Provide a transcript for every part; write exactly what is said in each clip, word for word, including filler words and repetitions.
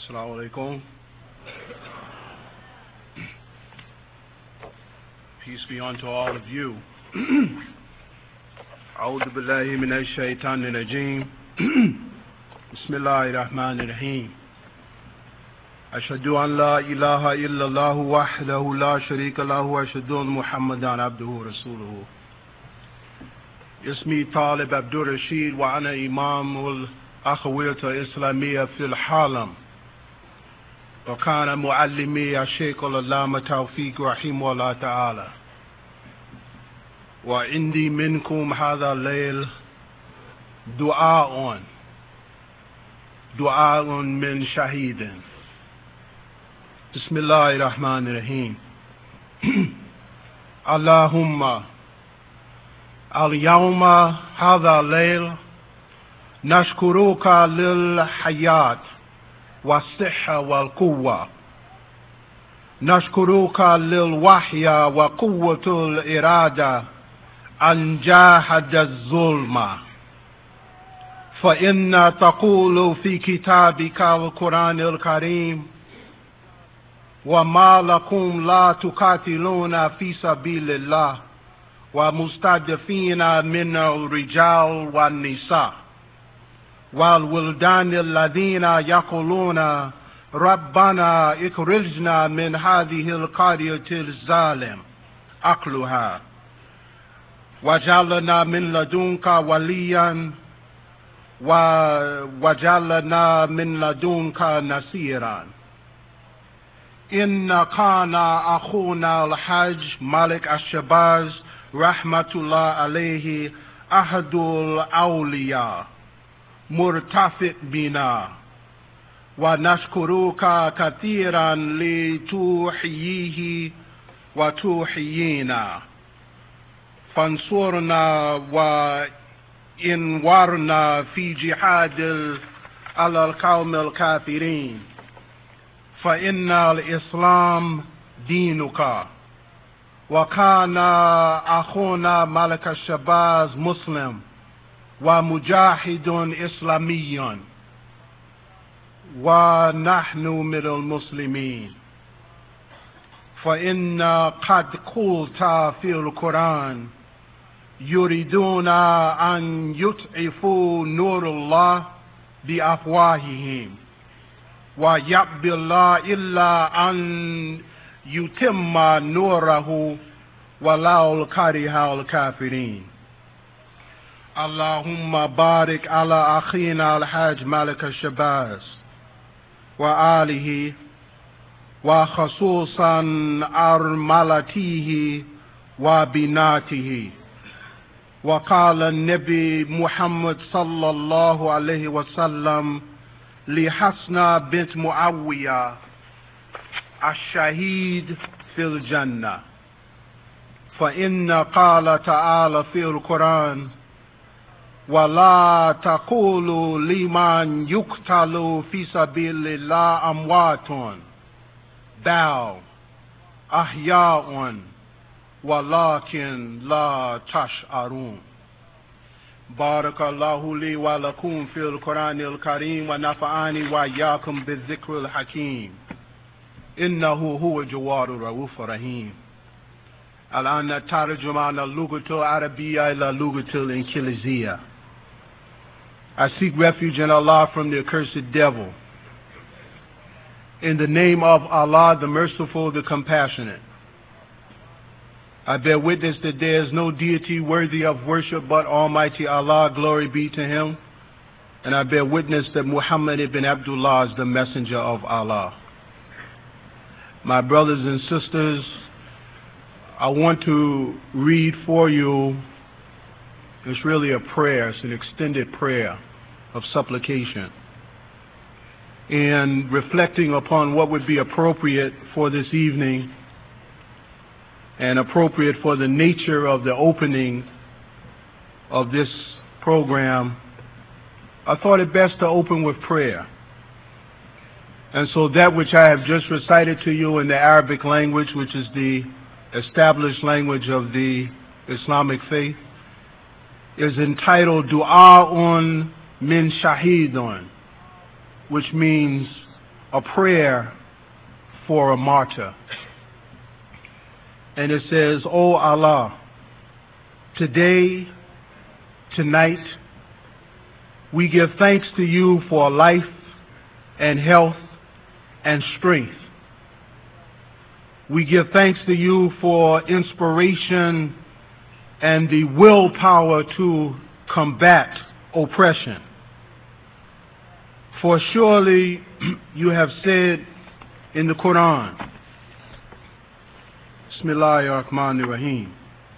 Assalamu alaikum. Peace be unto all of you. A'udhu billahi minash shaitanir rajim. Bismillahir rahmanir rahim. Ashhadu an la ilaha illallah wahdahu la sharika lahu wa ashhadu anna Muhammadan abduhu wa rasuluhu. Ismi Talib Abdul Rashid wa ana Imam al-Akhawiyat al-Islamiyya fil Halam. وكان معلمي الشيخ العلامة توفيق رحمه الله تعالى. وعندي منكم هذا الليل دعاء دعاء من شهيد. بسم الله الرحمن الرحيم. اللهم اليوم هذا الليل نشكرك للحياة والصحة والقوة. نشكرك للوحي وقوة الإرادة أن جاهد الظلم. فإن تقول في كتابك القرآن الكريم: وما لكم لا تقاتلون في سبيل الله ومستضعفين من الرجال والنساء والولدان الذين يقولون ربنا اخرجنا من هذه القرية الظالم أهلها وجعلنا من لدنك وليا وجعلنا من لدنك نصيرا. إن كان أخونا الحاج مالك الشباز رحمة الله عليه أحد الأولياء مرتفق بنا، ونشكرك كثيرا لتوحيه وتوحيينا. فانصرنا وانورنا في جهاد على القوم الكافرين، فإن الإسلام دينك. وكان أخونا مالك الشباز مسلم ومجاهد إسلامي، ونحن من المسلمين. فإن قد قلت في القرآن: يريدون أن يطفئوا نور الله بأفواههم ويأبى الله إلا أن يتم نوره ولو كره الكافرين. اللهم بارك على أخينا الحاج مالك الشباز وآله، وخصوصا أرملته وبناته. وقال النبي محمد صلى الله عليه وسلم لحسنة بنت معاوية: الشهيد في الجنة. فإن قال تعالى في القرآن: ولا تقولوا لمن يقتل في سبيل الله أموات بل أحياء ولكن لا تشعرون. بارك الله لي ولكم في القرآن الكريم، ونفعني وإياكم بالذكر الحكيم، إنه هو جواد الرؤوف الرحيم. الآن نترجم عن اللغة العربية إلى اللغة الإنجليزية. I seek refuge in Allah from the accursed devil. In the name of Allah, the merciful, the compassionate. I bear witness that there is no deity worthy of worship but Almighty Allah, glory be to Him. And I bear witness that Muhammad ibn Abdullah is the messenger of Allah. My brothers and sisters, I want to read for you, it's really a prayer, it's an extended prayer of supplication, and reflecting upon what would be appropriate for this evening and appropriate for the nature of the opening of this program. I thought it best to open with prayer. And so that which I have just recited to you in the Arabic language, which is the established language of the Islamic faith, is entitled Du'a'un min Shahidun, which means a prayer for a martyr. And it says, O Allah, today, tonight, we give thanks to you for life and health and strength. We give thanks to you for inspiration and the willpower to combat oppression. For surely you have said in the Quran, Bismillahir Rahmanir Rahim,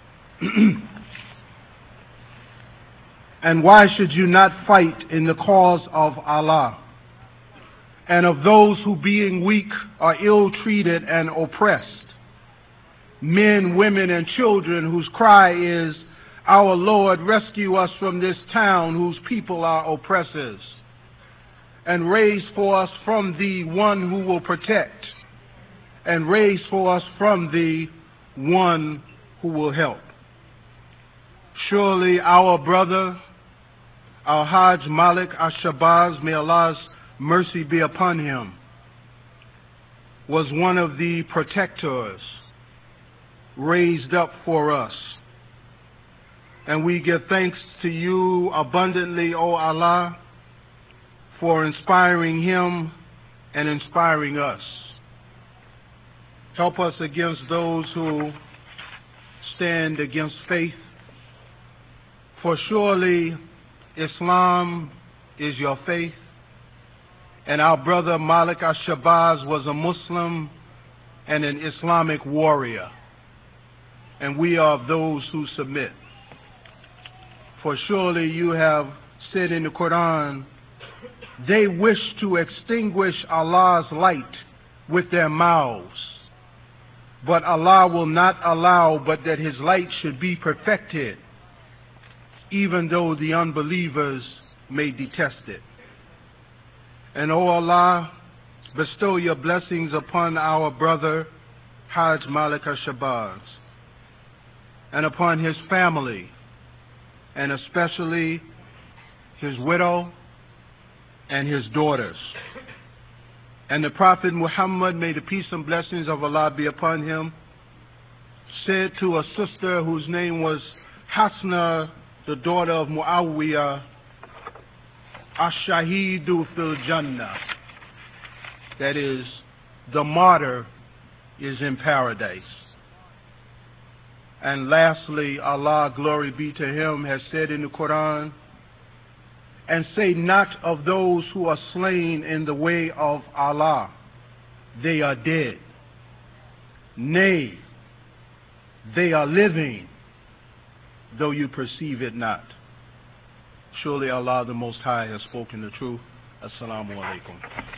and why should you not fight in the cause of Allah and of those who being weak are ill-treated and oppressed, men, women, and children whose cry is, our Lord, rescue us from this town whose people are oppressors, and raise for us from thee one who will protect, and raise for us from thee one who will help. Surely our brother, our Hajj Malik Al-Shabazz, may Allah's mercy be upon him, was one of the protectors raised up for us. And we give thanks to you abundantly, O Allah, for inspiring him and inspiring us. Help us against those who stand against faith, for surely Islam is your faith, and our brother Malik Al-Shabazz was a Muslim and an Islamic warrior, and we are of those who submit. For surely you have said in the Quran, they wish to extinguish Allah's light with their mouths, but Allah will not allow but that his light should be perfected, even though the unbelievers may detest it. And O Allah, bestow your blessings upon our brother Hajj Malik Al-Shabazz, and upon his family, and especially his widow and his daughters. And the Prophet Muhammad, may the peace and blessings of Allah be upon him, said to a sister whose name was Hasna, the daughter of Muawiyah, Ash-Shahidu fil Jannah, that is, the martyr is in paradise. And lastly, Allah, glory be to him, has said in the Quran, and say not of those who are slain in the way of Allah, they are dead. Nay, they are living, though you perceive it not. Surely Allah the Most High has spoken the truth. Assalamu alaikum.